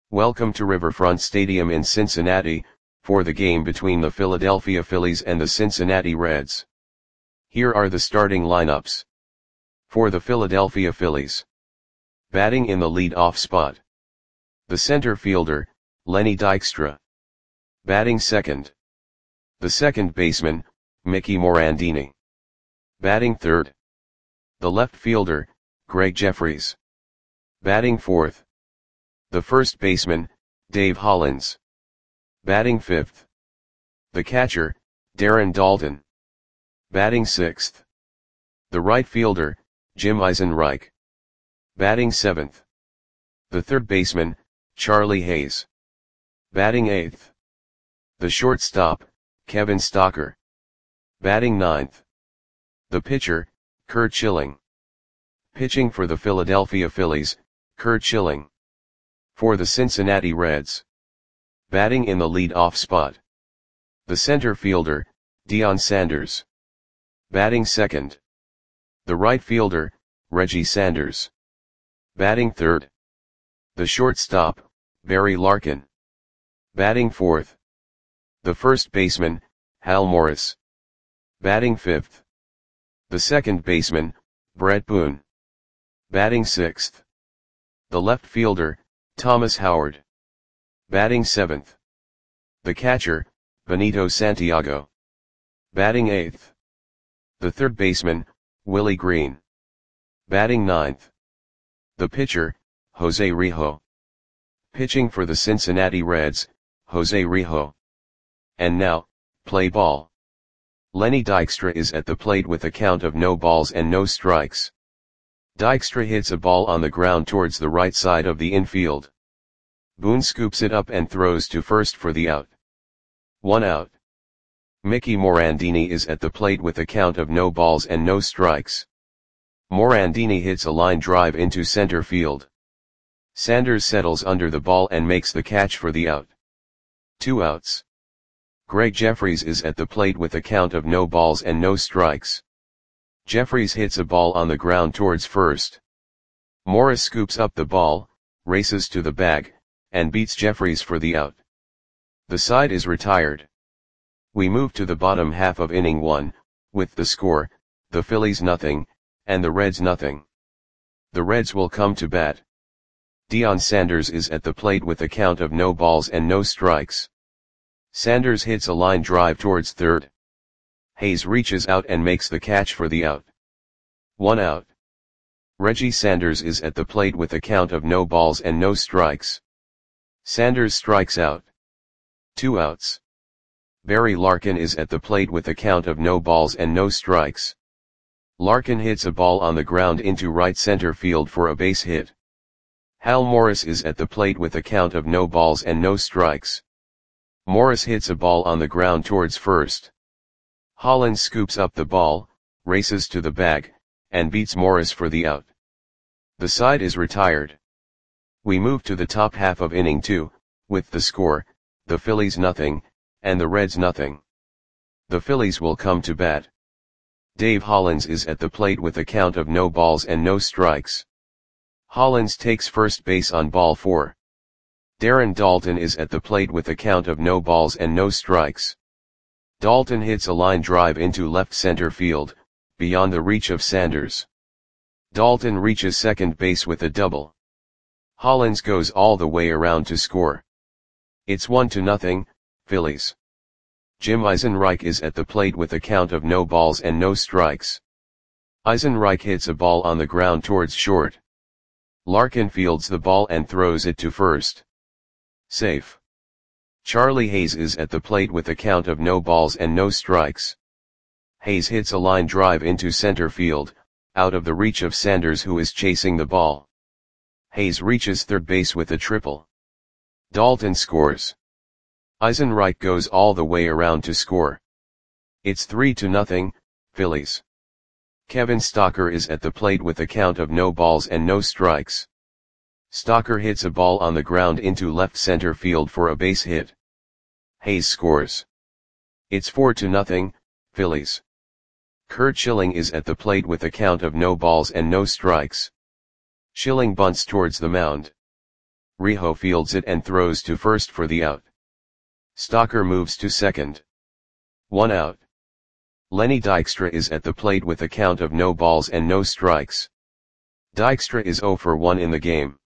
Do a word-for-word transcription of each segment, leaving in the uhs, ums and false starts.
Welcome to Riverfront Stadium in Cincinnati, for the game between the Philadelphia Phillies and the Cincinnati Reds. Here are the starting lineups. For the Philadelphia Phillies. Batting in the lead-off spot. The center fielder, Lenny Dykstra. Batting second. The second baseman, Mickey Morandini. Batting third. The left fielder, Greg Jefferies. Batting fourth. The first baseman, Dave Hollins. Batting fifth. The catcher, Darren Daulton. Batting sixth. The right fielder, Jim Eisenreich. Batting seventh. The third baseman, Charlie Hayes. Batting eighth. The shortstop, Kevin Stocker. Batting ninth. The pitcher, Curt Schilling. Pitching for the Philadelphia Phillies, Curt Schilling. For the Cincinnati Reds. Batting in the lead-off spot. The center fielder, Deion Sanders. Batting second. The right fielder, Reggie Sanders. Batting third. The shortstop, Barry Larkin. Batting fourth. The first baseman, Hal Morris. Batting fifth. The second baseman, Brett Boone. Batting sixth. The left fielder, Thomas Howard. Batting seventh. The catcher, Benito Santiago. Batting eighth. The third baseman, Willie Green. Batting ninth. The pitcher, Jose Rijo. Pitching for the Cincinnati Reds, Jose Rijo. And now, play ball. Lenny Dykstra is at the plate with a count of no balls and no strikes. Dykstra hits a ball on the ground towards the right side of the infield. Boone scoops it up and throws to first for the out. One out. Mickey Morandini is at the plate with a count of no balls and no strikes. Morandini hits a line drive into center field. Sanders settles under the ball and makes the catch for the out. Two outs. Greg Jefferies is at the plate with a count of no balls and no strikes. Jefferies hits a ball on the ground towards first. Morris scoops up the ball, races to the bag, and beats Jefferies for the out. The side is retired. We move to the bottom half of inning one, with the score, the Phillies nothing, and the Reds nothing. The Reds will come to bat. Deion Sanders is at the plate with a count of no balls and no strikes. Sanders hits a line drive towards third. Hayes reaches out and makes the catch for the out. One out. Reggie Sanders is at the plate with a count of no balls and no strikes. Sanders strikes out. Two outs. Barry Larkin is at the plate with a count of no balls and no strikes. Larkin hits a ball on the ground into right center field for a base hit. Hal Morris is at the plate with a count of no balls and no strikes. Morris hits a ball on the ground towards first. Hollins scoops up the ball, races to the bag, and beats Morris for the out. The side is retired. We move to the top half of inning two, with the score, the Phillies nothing, and the Reds nothing. The Phillies will come to bat. Dave Hollins is at the plate with a count of no balls and no strikes. Hollins takes first base on ball four. Darren Daulton is at the plate with a count of no balls and no strikes. Daulton hits a line drive into left center field, beyond the reach of Sanders. Daulton reaches second base with a double. Hollins goes all the way around to score. It's one to nothing, Phillies. Jim Eisenreich is at the plate with a count of no balls and no strikes. Eisenreich hits a ball on the ground towards short. Larkin fields the ball and throws it to first. Safe. Charlie Hayes is at the plate with a count of no balls and no strikes. Hayes hits a line drive into center field, out of the reach of Sanders who is chasing the ball. Hayes reaches third base with a triple. Daulton scores. Eisenreich goes all the way around to score. It's three to nothing, Phillies. Kevin Stocker is at the plate with a count of no balls and no strikes. Stocker hits a ball on the ground into left center field for a base hit. Hayes scores. It's four to nothing, Phillies. Curt Schilling is at the plate with a count of no balls and no strikes. Schilling bunts towards the mound. Rijo fields it and throws to first for the out. Stocker moves to second. One out. Lenny Dykstra is at the plate with a count of no balls and no strikes. Dykstra is zero for one in the game.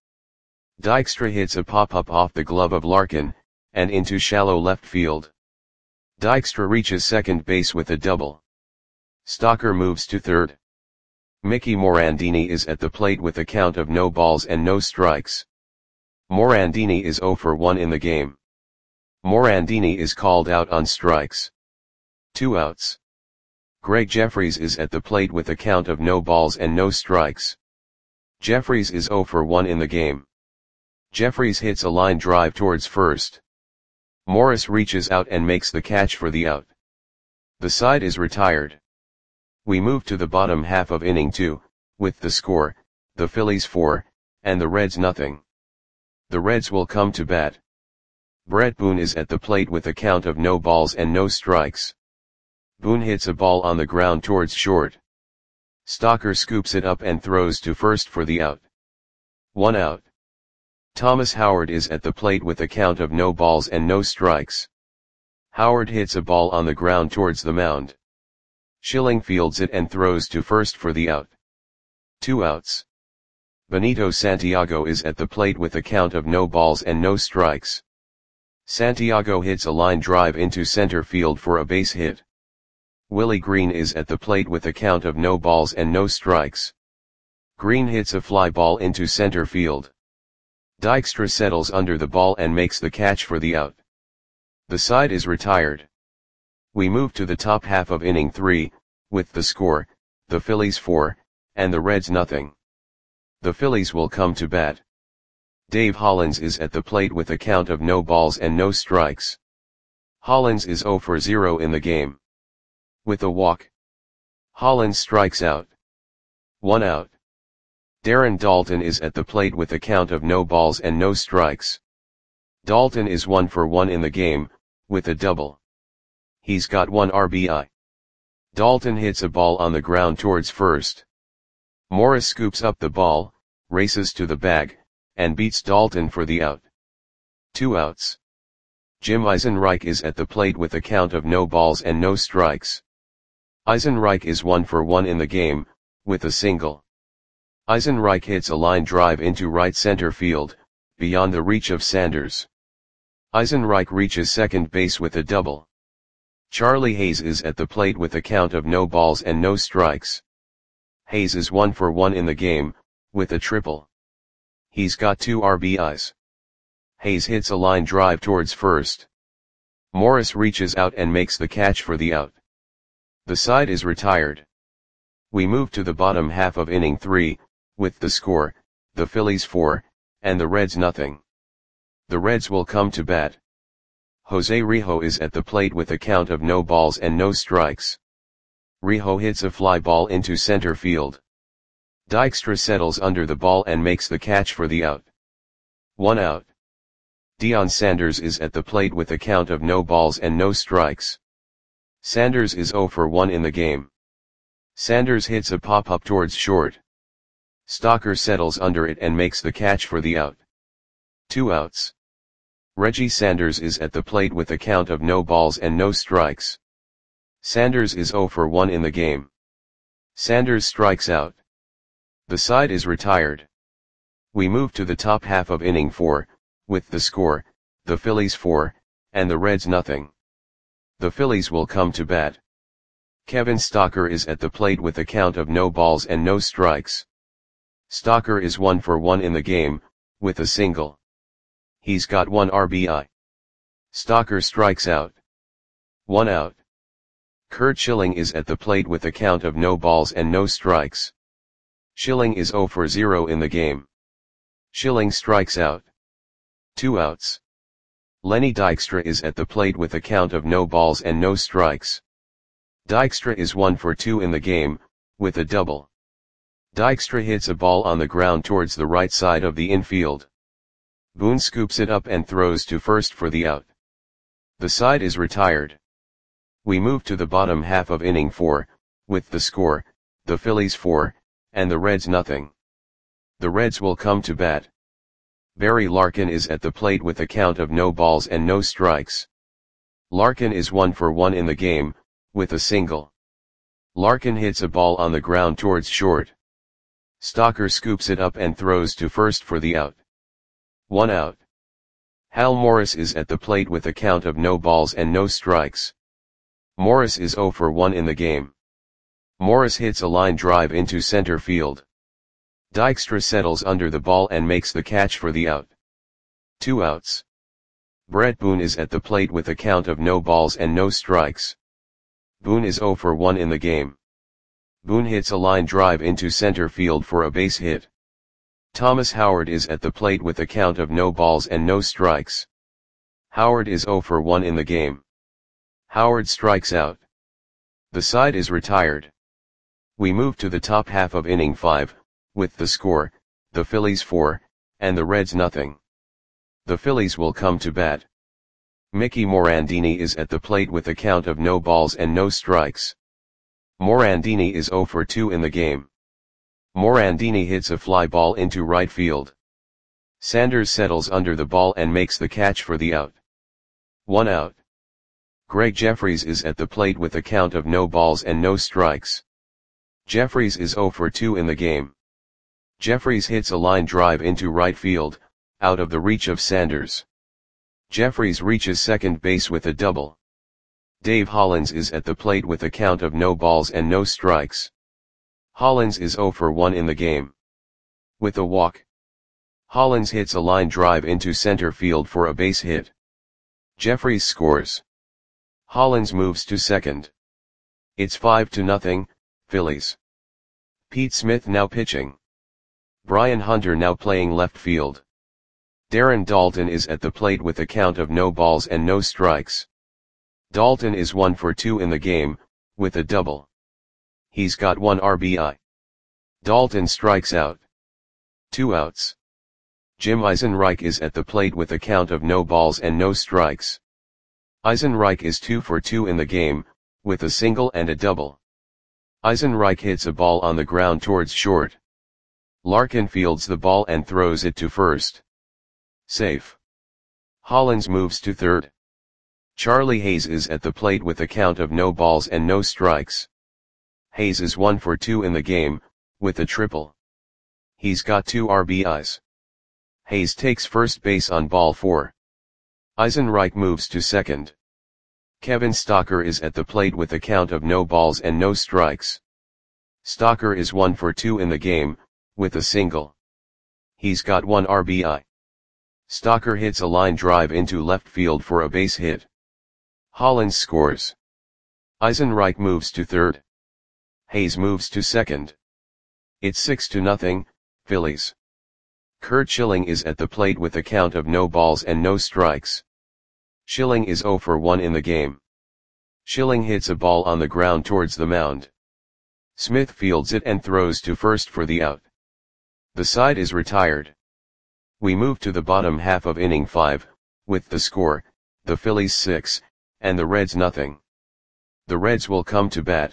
Dykstra hits a pop-up off the glove of Larkin, and into shallow left field. Dykstra reaches second base with a double. Stocker moves to third. Mickey Morandini is at the plate with a count of no balls and no strikes. Morandini is zero for one in the game. Morandini is called out on strikes. Two outs. Greg Jeffries is at the plate with a count of no balls and no strikes. Jeffries is zero for one in the game. Jeffries hits a line drive towards first. Morris reaches out and makes the catch for the out. The side is retired. We move to the bottom half of inning two, with the score, the Phillies four, and the Reds nothing. The Reds will come to bat. Brett Boone is at the plate with a count of no balls and no strikes. Boone hits a ball on the ground towards short. Stocker scoops it up and throws to first for the out. One out. Thomas Howard is at the plate with a count of no balls and no strikes. Howard hits a ball on the ground towards the mound. Schilling fields it and throws to first for the out. Two outs. Benito Santiago is at the plate with a count of no balls and no strikes. Santiago hits a line drive into center field for a base hit. Willie Green is at the plate with a count of no balls and no strikes. Green hits a fly ball into center field. Dykstra settles under the ball and makes the catch for the out. The side is retired. We move to the top half of inning three, with the score, the Phillies four, and the Reds nothing. The Phillies will come to bat. Dave Hollins is at the plate with a count of no balls and no strikes. Hollins is zero for zero in the game. With a walk, Hollins strikes out. One out. Darren Daulton is at the plate with a count of no balls and no strikes. Daulton is one for one in the game, with a double. He's got one R B I. Daulton hits a ball on the ground towards first. Morris scoops up the ball, races to the bag, and beats Daulton for the out. Two outs. Jim Eisenreich is at the plate with a count of no balls and no strikes. Eisenreich is one for one in the game, with a single. Eisenreich hits a line drive into right center field, beyond the reach of Sanders. Eisenreich reaches second base with a double. Charlie Hayes is at the plate with a count of no balls and no strikes. Hayes is one for one in the game, with a triple. He's got two R B Is. Hayes hits a line drive towards first. Morris reaches out and makes the catch for the out. The side is retired. We move to the bottom half of inning three, with the score, the Phillies four, and the Reds nothing. The Reds will come to bat. Jose Rijo is at the plate with a count of no balls and no strikes. Rijo hits a fly ball into center field. Dykstra settles under the ball and makes the catch for the out. One out. Deion Sanders is at the plate with a count of no balls and no strikes. Sanders is zero for one in the game. Sanders hits a pop-up towards short. Stocker settles under it and makes the catch for the out. Two outs. Reggie Sanders is at the plate with a count of no balls and no strikes. Sanders is zero for one in the game. Sanders strikes out. The side is retired. We move to the top half of inning four, with the score, the Phillies four, and the Reds nothing. The Phillies will come to bat. Kevin Stocker is at the plate with a count of no balls and no strikes. Stocker is one for one in the game, with a single. He's got one R B I. Stocker strikes out. One out. Curt Schilling is at the plate with a count of no balls and no strikes. Schilling is zero for zero in the game. Schilling strikes out. Two outs. Lenny Dykstra is at the plate with a count of no balls and no strikes. Dykstra is one for two in the game, with a double. Dykstra hits a ball on the ground towards the right side of the infield. Boone scoops it up and throws to first for the out. The side is retired. We move to the bottom half of inning four, with the score, the Phillies four, and the Reds nothing. The Reds will come to bat. Barry Larkin is at the plate with a count of no balls and no strikes. Larkin is one for one in the game, with a single. Larkin hits a ball on the ground towards short. Stocker scoops it up and throws to first for the out. One out. Hal Morris is at the plate with a count of no balls and no strikes. Morris is zero for one in the game. Morris hits a line drive into center field. Dykstra settles under the ball and makes the catch for the out. Two outs. Brett Boone is at the plate with a count of no balls and no strikes. Boone is zero for one in the game. Boone hits a line drive into center field for a base hit. Thomas Howard is at the plate with a count of no balls and no strikes. Howard is zero for one in the game. Howard strikes out. The side is retired. We move to the top half of inning five, with the score, the Phillies four, and the Reds nothing. The Phillies will come to bat. Mickey Morandini is at the plate with a count of no balls and no strikes. Morandini is zero for two in the game. Morandini hits a fly ball into right field. Sanders settles under the ball and makes the catch for the out. One out. Greg Jeffries is at the plate with a count of no balls and no strikes. Jeffries is zero for two in the game. Jeffries hits a line drive into right field, out of the reach of Sanders. Jeffries reaches second base with a double. Dave Hollins is at the plate with a count of no balls and no strikes. Hollins is zero for one in the game. With a walk. Hollins hits a line drive into center field for a base hit. Jeffries scores. Hollins moves to second. It's five to nothing, Phillies. Pete Smith now pitching. Brian Hunter now playing left field. Darren Daulton is at the plate with a count of no balls and no strikes. Daulton is one for two in the game, with a double. He's got one R B I. Daulton strikes out. Two outs. Jim Eisenreich is at the plate with a count of no balls and no strikes. Eisenreich is two for two in the game, with a single and a double. Eisenreich hits a ball on the ground towards short. Larkin fields the ball and throws it to first. Safe. Hollins moves to third. Charlie Hayes is at the plate with a count of no balls and no strikes. Hayes is one for two in the game, with a triple. He's got two R B Is. Hayes takes first base on ball four. Eisenreich moves to second. Kevin Stocker is at the plate with a count of no balls and no strikes. Stocker is one for two in the game, with a single. He's got one R B I. Stocker hits a line drive into left field for a base hit. Hollins scores. Eisenreich moves to third. Hayes moves to second. It's six to nothing, Phillies. Curt Schilling is at the plate with a count of no balls and no strikes. Schilling is zero for one in the game. Schilling hits a ball on the ground towards the mound. Smith fields it and throws to first for the out. The side is retired. We move to the bottom half of inning five, with the score, the Phillies six, and the Reds nothing. The Reds will come to bat.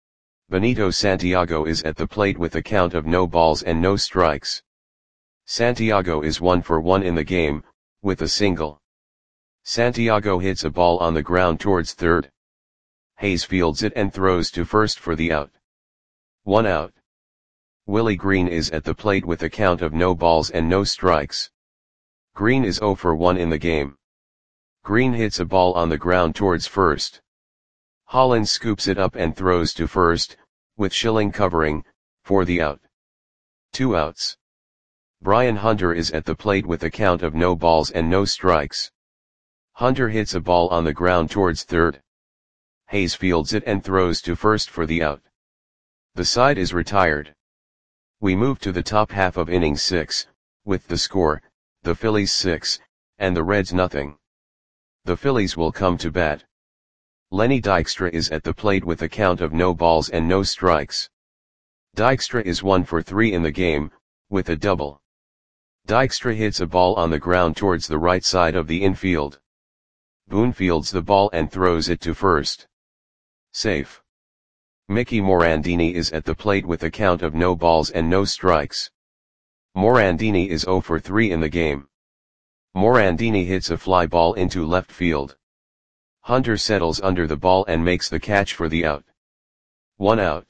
Benito Santiago is at the plate with a count of no balls and no strikes. Santiago is one for one in the game, with a single. Santiago hits a ball on the ground towards third. Hayes fields it and throws to first for the out. One out. Willie Green is at the plate with a count of no balls and no strikes. Green is zero for one in the game. Green hits a ball on the ground towards first. Hollins scoops it up and throws to first, with Schilling covering, for the out. Two outs. Brian Hunter is at the plate with a count of no balls and no strikes. Hunter hits a ball on the ground towards third. Hayes fields it and throws to first for the out. The side is retired. We move to the top half of inning six, with the score, the Phillies six, and the Reds nothing. The Phillies will come to bat. Lenny Dykstra is at the plate with a count of no balls and no strikes. Dykstra is one for three in the game, with a double. Dykstra hits a ball on the ground towards the right side of the infield. Boone fields the ball and throws it to first. Safe. Mickey Morandini is at the plate with a count of no balls and no strikes. Morandini is zero for three in the game. Morandini hits a fly ball into left field. Hunter settles under the ball and makes the catch for the out. One out.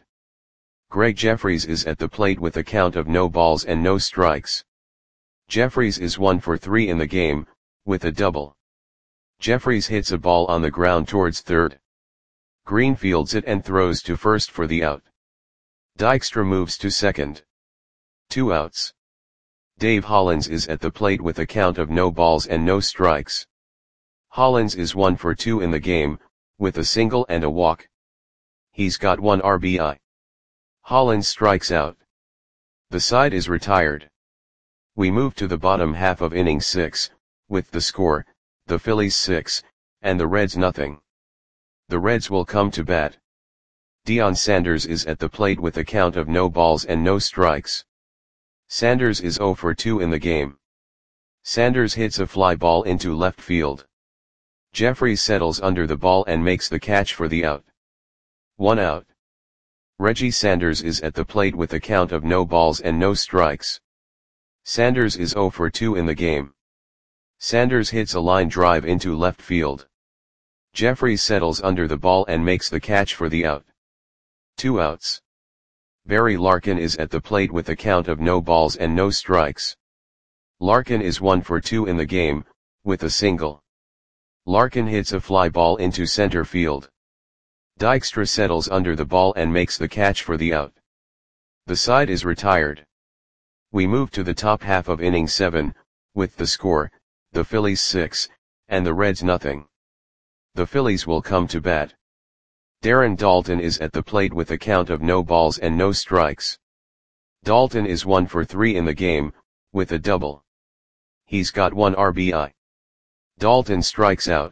Greg Jeffries is at the plate with a count of no balls and no strikes. Jeffries is one for three in the game, with a double. Jeffries hits a ball on the ground towards third. Green fields it and throws to first for the out. Dykstra moves to second. Two outs. Dave Hollins is at the plate with a count of no balls and no strikes. Hollins is one for two in the game, with a single and a walk. He's got one R B I. Hollins strikes out. The side is retired. We move to the bottom half of inning six, with the score, the Phillies six, and the Reds nothing. The Reds will come to bat. Deion Sanders is at the plate with a count of no balls and no strikes. Sanders is zero for two in the game. Sanders hits a fly ball into left field. Jeffries settles under the ball and makes the catch for the out. One out. Reggie Sanders is at the plate with a count of no balls and no strikes. Sanders is zero for two in the game. Sanders hits a line drive into left field. Jeffries settles under the ball and makes the catch for the out. Two outs. Barry Larkin is at the plate with a count of no balls and no strikes. Larkin is one for two in the game, with a single. Larkin hits a fly ball into center field. Dykstra settles under the ball and makes the catch for the out. The side is retired. We move to the top half of inning seven, with the score, the Phillies six, and the Reds nothing. The Phillies will come to bat. Darren Daulton is at the plate with a count of no balls and no strikes. Daulton is one for three in the game, with a double. He's got one R B I. Daulton strikes out.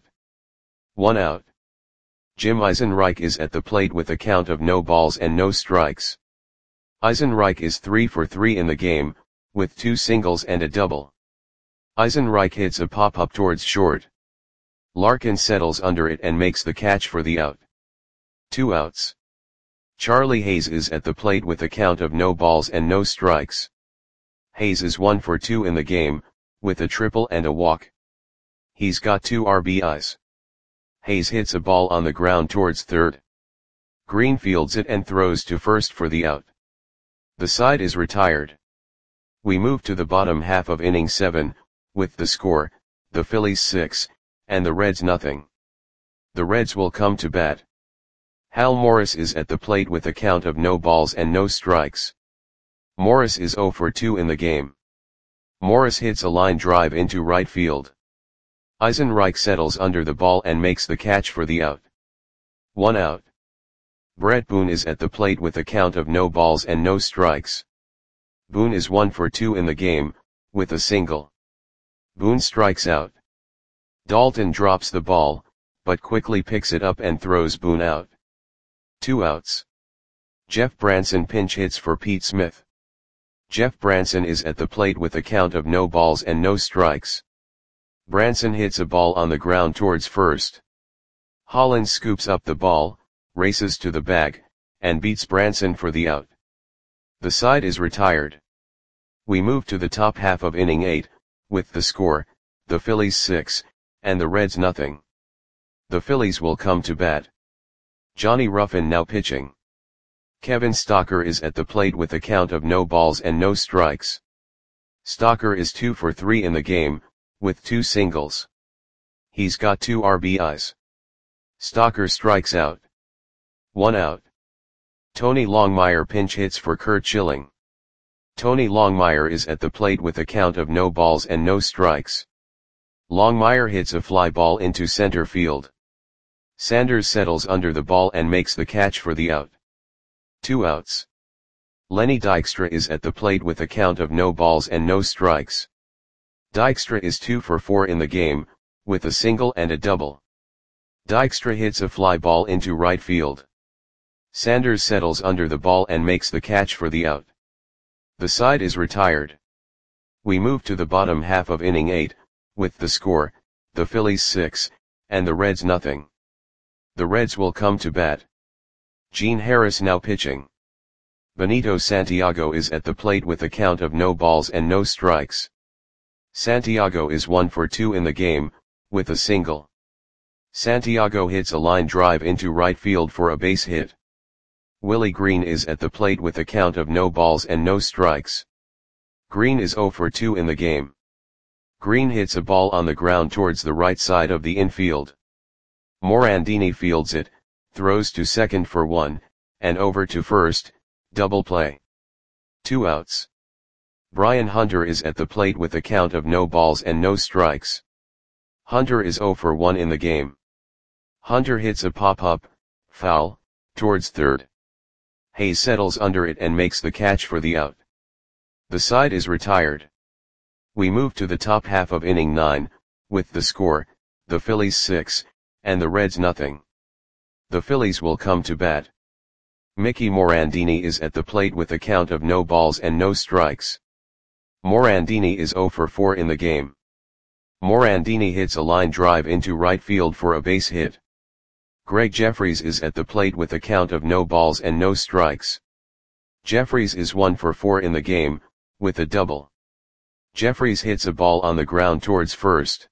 One out. Jim Eisenreich is at the plate with a count of no balls and no strikes. Eisenreich is three for three in the game, with two singles and a double. Eisenreich hits a pop-up towards short. Larkin settles under it and makes the catch for the out. Two outs. Charlie Hayes is at the plate with a count of no balls and no strikes. Hayes is one for two in the game, with a triple and a walk. He's got two R B Is. Hayes hits a ball on the ground towards third. Green fields it and throws to first for the out. The side is retired. We move to the bottom half of inning seven, with the score, the Phillies six, and the Reds nothing. The Reds will come to bat. Hal Morris is at the plate with a count of no balls and no strikes. Morris is zero for two in the game. Morris hits a line drive into right field. Eisenreich settles under the ball and makes the catch for the out. One out. Brett Boone is at the plate with a count of no balls and no strikes. Boone is one for two in the game, with a single. Boone strikes out. Daulton drops the ball, but quickly picks it up and throws Boone out. Two outs. Jeff Branson pinch hits for Pete Smith. Jeff Branson is at the plate with a count of no balls and no strikes. Branson hits a ball on the ground towards first. Hollins scoops up the ball, races to the bag, and beats Branson for the out. The side is retired. We move to the top half of inning eight, with the score, the Phillies six, and the Reds nothing. The Phillies will come to bat. Johnny Ruffin now pitching. Kevin Stocker is at the plate with a count of no balls and no strikes. Stocker is two for three in the game, with two singles. He's got two R B Is. Stocker strikes out. One out. Tony Longmire pinch hits for Curt Schilling. Tony Longmire is at the plate with a count of no balls and no strikes. Longmire hits a fly ball into center field. Sanders settles under the ball and makes the catch for the out. Two outs. Lenny Dykstra is at the plate with a count of no balls and no strikes. Dykstra is two for four in the game, with a single and a double. Dykstra hits a fly ball into right field. Sanders settles under the ball and makes the catch for the out. The side is retired. We move to the bottom half of inning eight, with the score, the Phillies six, and the Reds nothing. The Reds will come to bat. Gene Harris now pitching. Benito Santiago is at the plate with a count of no balls and no strikes. Santiago is one for two in the game, with a single. Santiago hits a line drive into right field for a base hit. Willie Green is at the plate with a count of no balls and no strikes. Green is zero for two in the game. Green hits a ball on the ground towards the right side of the infield. Morandini fields it, throws to second for one, and over to first, double play. Two outs. Brian Hunter is at the plate with a count of no balls and no strikes. Hunter is zero for one in the game. Hunter hits a pop-up, foul, towards third. Hayes settles under it and makes the catch for the out. The side is retired. We move to the top half of inning nine, with the score, the Phillies six, and the Reds nothing. The Phillies will come to bat. Mickey Morandini is at the plate with a count of no balls and no strikes. Morandini is zero for four in the game. Morandini hits a line drive into right field for a base hit. Greg Jeffries is at the plate with a count of no balls and no strikes. Jeffries is one for four in the game, with a double. Jeffries hits a ball on the ground towards first.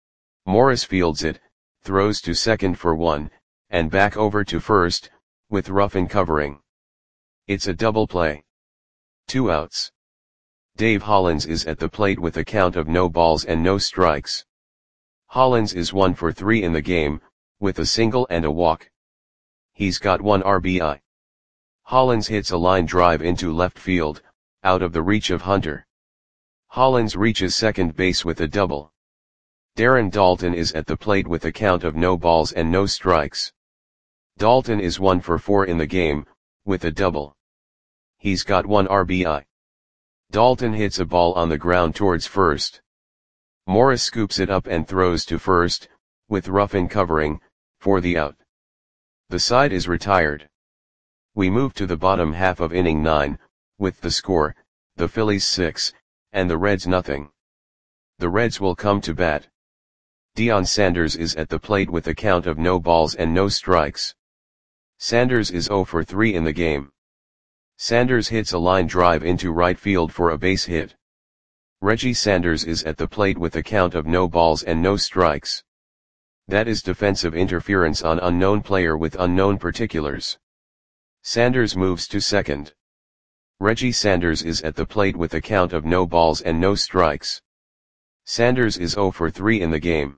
Morris fields it, throws to second for one, and back over to first, with Ruffin covering. It's a double play. Two outs. Dave Hollins is at the plate with a count of no balls and no strikes. Hollins is one for three in the game, with a single and a walk. He's got one R B I. Hollins hits a line drive into left field, out of the reach of Hunter. Hollins reaches second base with a double. Darren Daulton is at the plate with a count of no balls and no strikes. Daulton is one for four in the game, with a double. He's got one R B I. Daulton hits a ball on the ground towards first. Morris scoops it up and throws to first, with Ruffin covering, for the out. The side is retired. We move to the bottom half of inning nine, with the score, the Phillies six, and the Reds nothing. The Reds will come to bat. Deion Sanders is at the plate with a count of no balls and no strikes. Sanders is zero for three in the game. Sanders hits a line drive into right field for a base hit. Reggie Sanders is at the plate with a count of no balls and no strikes. That is defensive interference on unknown player with unknown particulars. Sanders moves to second. Reggie Sanders is at the plate with a count of no balls and no strikes. Sanders is zero for three in the game.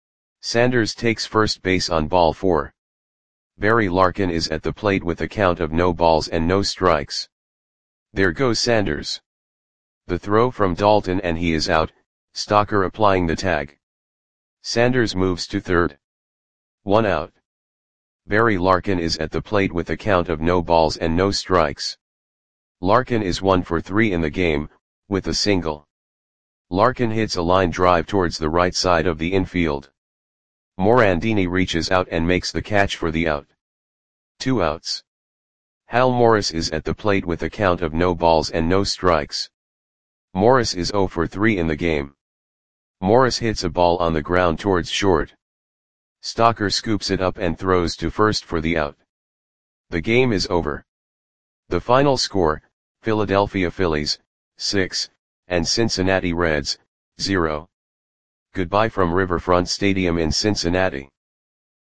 Sanders takes first base on ball four. Barry Larkin is at the plate with a count of no balls and no strikes. There goes Sanders. The throw from Daulton and he is out, Stalker applying the tag. Sanders moves to third. One out. Barry Larkin is at the plate with a count of no balls and no strikes. Larkin is one for three in the game, with a single. Larkin hits a line drive towards the right side of the infield. Morandini reaches out and makes the catch for the out. Two outs. Hal Morris is at the plate with a count of no balls and no strikes. Morris is zero for three in the game. Morris hits a ball on the ground towards short. Stalker scoops it up and throws to first for the out. The game is over. The final score, Philadelphia Phillies, six, and Cincinnati Reds, zero. Goodbye from Riverfront Stadium in Cincinnati.